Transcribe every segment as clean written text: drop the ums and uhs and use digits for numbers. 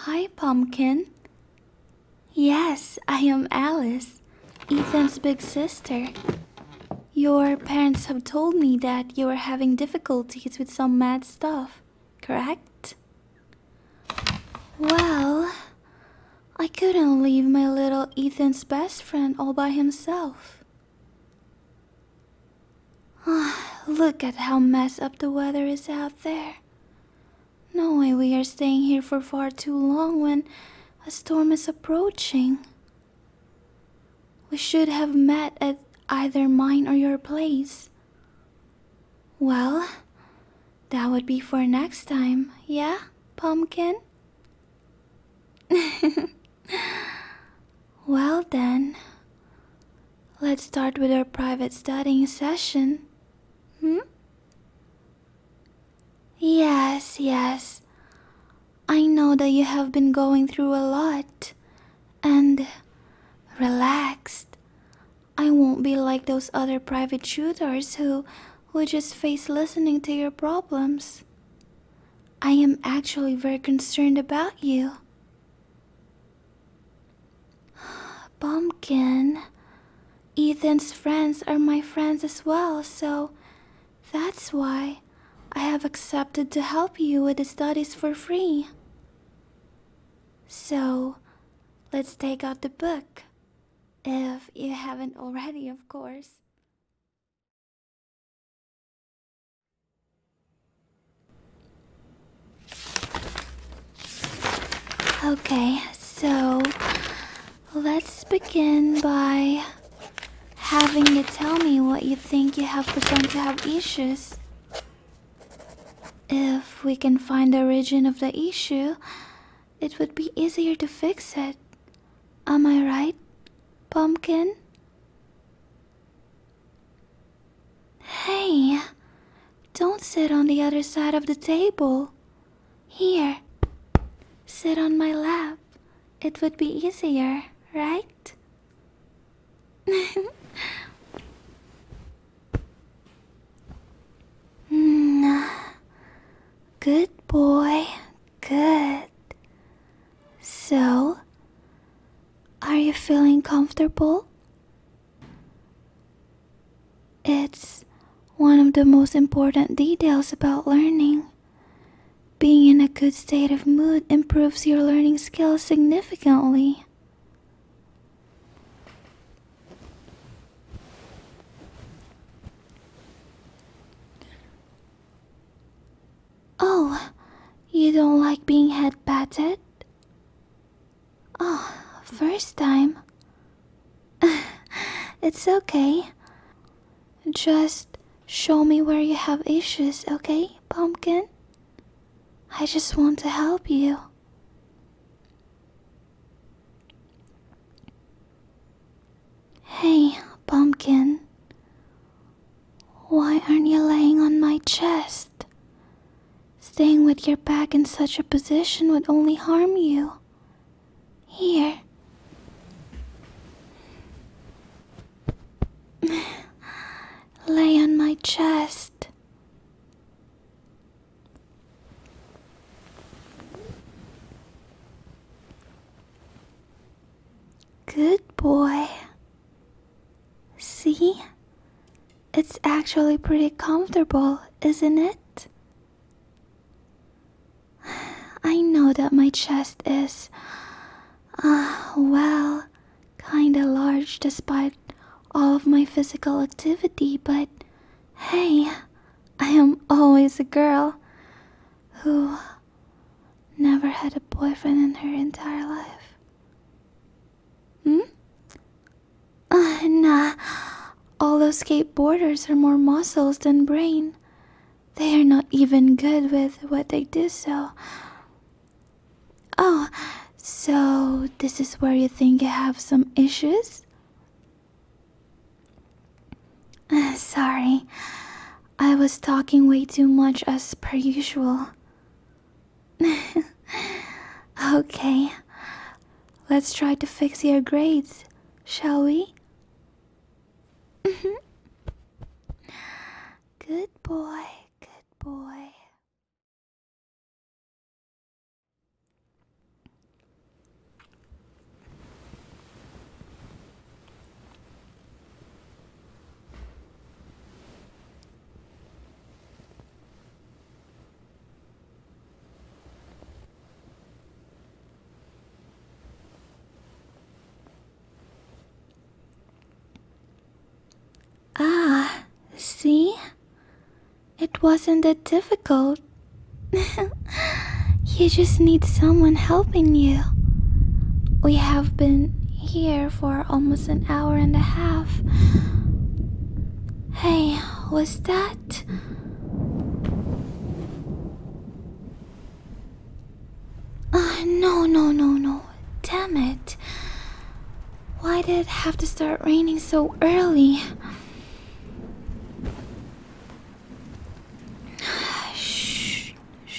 Hi, Pumpkin. Yes, I am Alice, Ethan's big sister. Your parents have told me that you are having difficulties with some math stuff, correct? Well, I couldn't leave my little Ethan's best friend all by himself. Look at how messed up the weather is out there. No way we are staying here for far too long when a storm is approaching. We should have met at either mine or your place. Well, that would be for next time, yeah, Pumpkin? Well then, let's start with our private studying session. Yes. I know that you have been going through a lot. And relaxed. I won't be like those other private tutors who just face listening to your problems. I am actually very concerned about you. Pumpkin, Ethan's friends are my friends as well, so that's why I have accepted to help you with the studies for free. So, let's take out the book. If you haven't already, of course. Okay, so let's begin by having you tell me what you think you have begun to have issues. If we can find the origin of the issue, it would be easier to fix it. Am I right, Pumpkin? Hey, don't sit on the other side of the table. Here, sit on my lap. It would be easier, right? Mm, good boy, good. So, are you feeling comfortable? It's one of the most important details about learning. Being in a good state of mood improves your learning skills significantly. Oh, you don't like being head patted? Oh, first time. It's okay. Just show me where you have issues, okay, Pumpkin? I just want to help you. Hey, Pumpkin. Why aren't you laying on my chest? Staying with your back in such a position would only harm you. Here. Lay on my chest. Good boy. See? It's actually pretty comfortable, isn't it? I know that my chest is, well, kinda large despite all of my physical activity, but hey, I am always a girl who never had a boyfriend in her entire life. Nah, all those skateboarders are more muscles than brain. They are not even good with what they do, so... Oh, so this is where you think you have some issues? Sorry, I was talking way too much as per usual. Okay, let's try to fix your grades, shall we? Good boy, good boy. It wasn't that difficult. You just need someone helping you. We have been here for almost an hour and a half. Hey, was that? No. Damn it. Why did it have to start raining so early? Shh.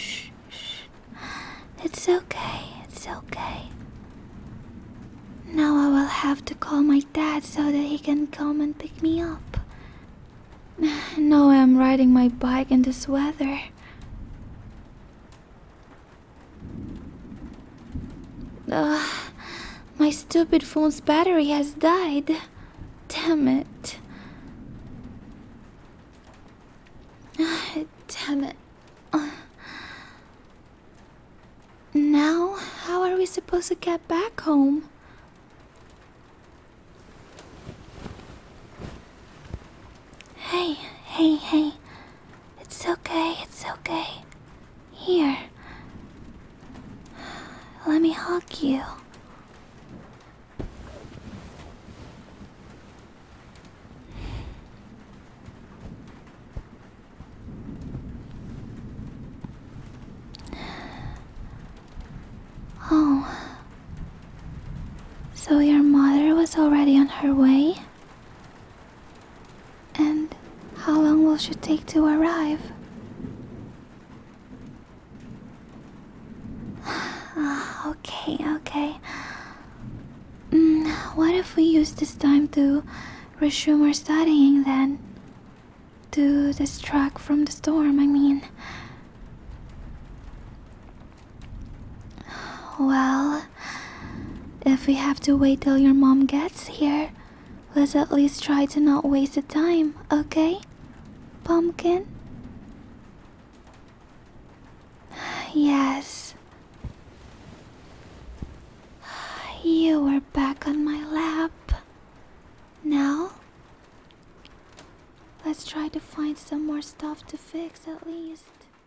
It's okay. Now I will have to call my dad so that he can come and pick me up. No, I'm riding my bike in this weather. My stupid phone's battery has died. Damn it. Damn it. Now, how are we supposed to get back home? Hey. It's okay. Here. Let me hug you. Oh. So your mother was already on her way? And how long will she take to arrive? Okay. What if we use this time to resume our studying then? To distract from the storm, I mean. Well, if we have to wait till your mom gets here, let's at least try to not waste the time, okay? Pumpkin? Yes. You were back on my lap. Now, let's try to find some more stuff to fix at least.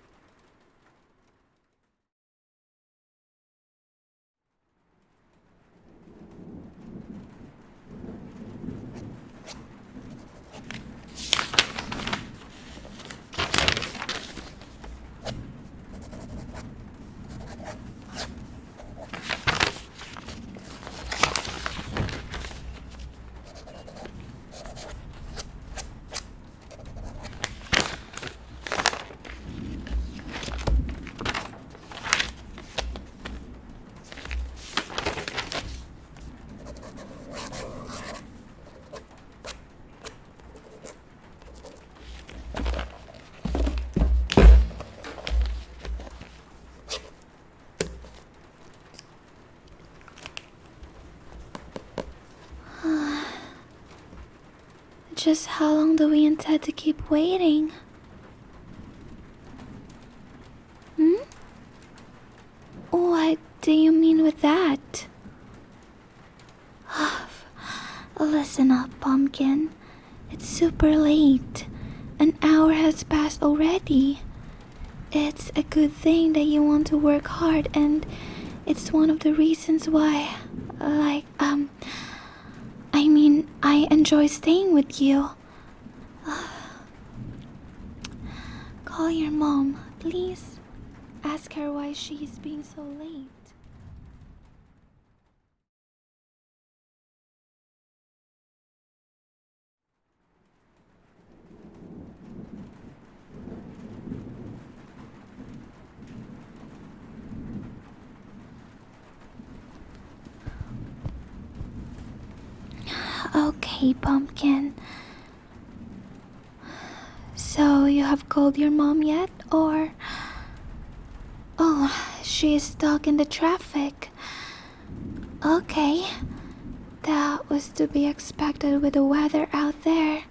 Just how long do we intend to keep waiting? What do you mean with that? Listen up, Pumpkin. It's super late. An hour has passed already. It's a good thing that you want to work hard, and it's one of the reasons why, I enjoy staying with you. Call your mom, please. Ask her why she's being so late. Okay, Pumpkin. So, you have called your mom yet, or... Oh, she is stuck in the traffic. Okay. That was to be expected with the weather out there.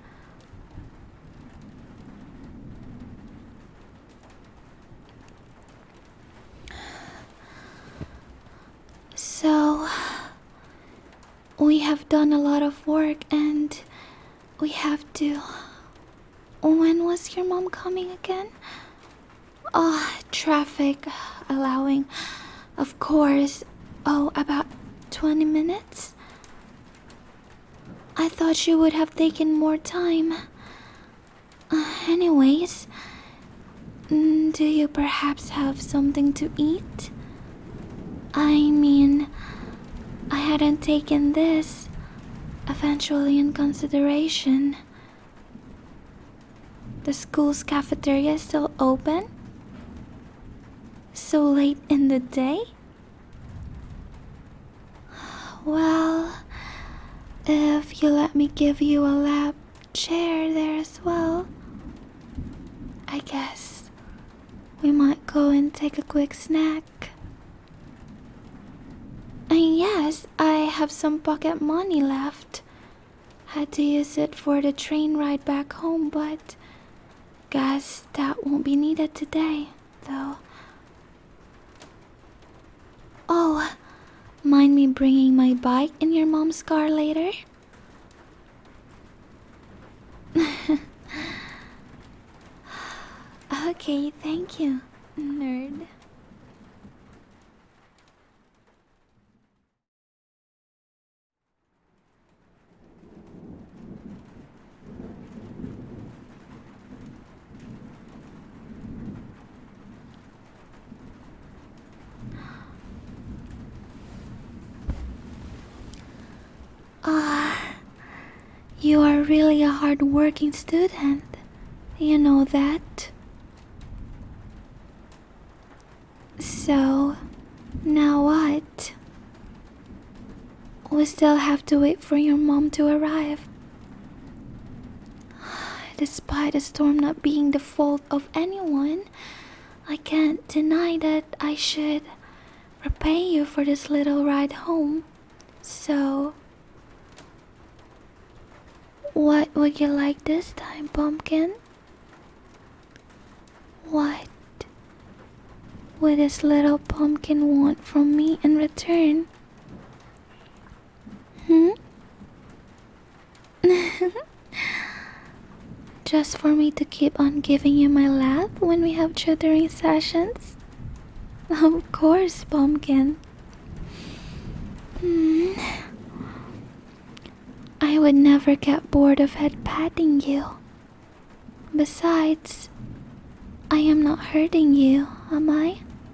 So... we have done a lot of work and we have to When was your mom coming again? Oh, traffic allowing. Of course. Oh, about 20 minutes? I thought she would have taken more time. Anyways, do you perhaps have something to eat? I mean, I hadn't taken this eventually in consideration. The school's cafeteria is still open? So late in the day? Well, if you let me give you a lap chair there as well, I guess we might go and take a quick snack. And yes, I have some pocket money left. Had to use it for the train ride back home, but guess that won't be needed today, though. Oh, mind me bringing my bike in your mom's car later? Okay, thank you, nerd. Ah, you are really a hard-working student. You know that? So, now what? We still have to wait for your mom to arrive. Despite the storm not being the fault of anyone, I can't deny that I should repay you for this little ride home. So, what would you like this time, Pumpkin? What would this little pumpkin want from me in return? Hmm? Just for me to keep on giving you my lap when we have tutoring sessions? Of course, Pumpkin. I would never get bored of head patting you. Besides, I am not hurting you, am I?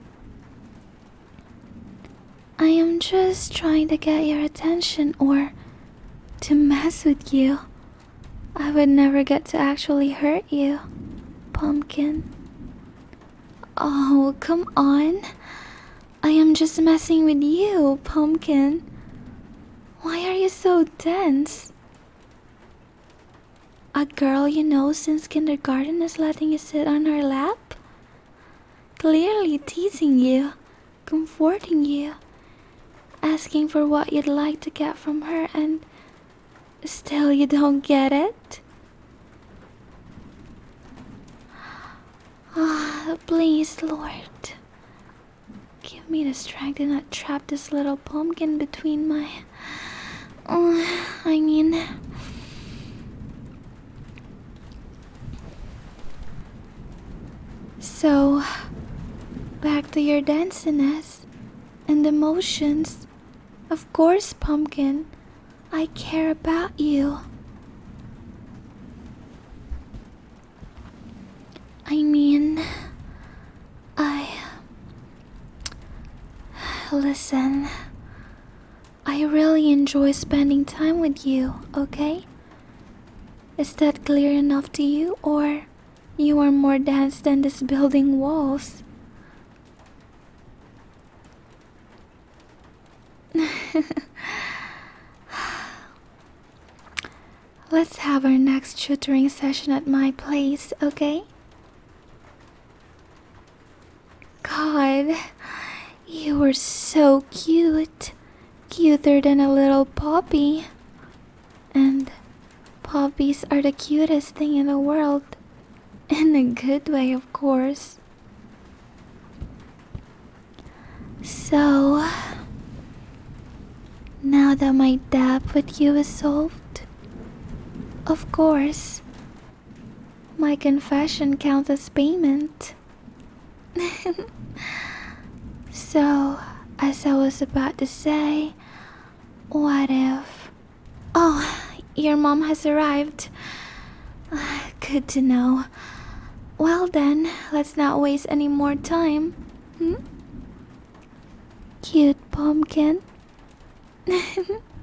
I am just trying to get your attention or to mess with you. I would never get to actually hurt you, Pumpkin. Oh, come on. I am just messing with you, Pumpkin. Why are you so tense? A girl you know since kindergarten is letting you sit on her lap? Clearly teasing you, comforting you, asking for what you'd like to get from her, and still you don't get it? Ah, please, Lord. Give me the strength to not trap this little pumpkin between my... So, back to your danciness and emotions. Of course, Pumpkin, I care about you. Listen, I really enjoy spending time with you, okay? Is that clear enough to you, or you are more dense than this building walls? Let's have our next tutoring session at my place, okay? God, you were so cute. Cuter than a little poppy. And poppies are the cutest thing in the world. In a good way, of course. So, now that my dab with you is solved, of course, My confession counts as payment. So, as I was about to say, what if... Oh, your mom has arrived. Good to know. Well then, let's not waste any more time. Hmm? Cute pumpkin.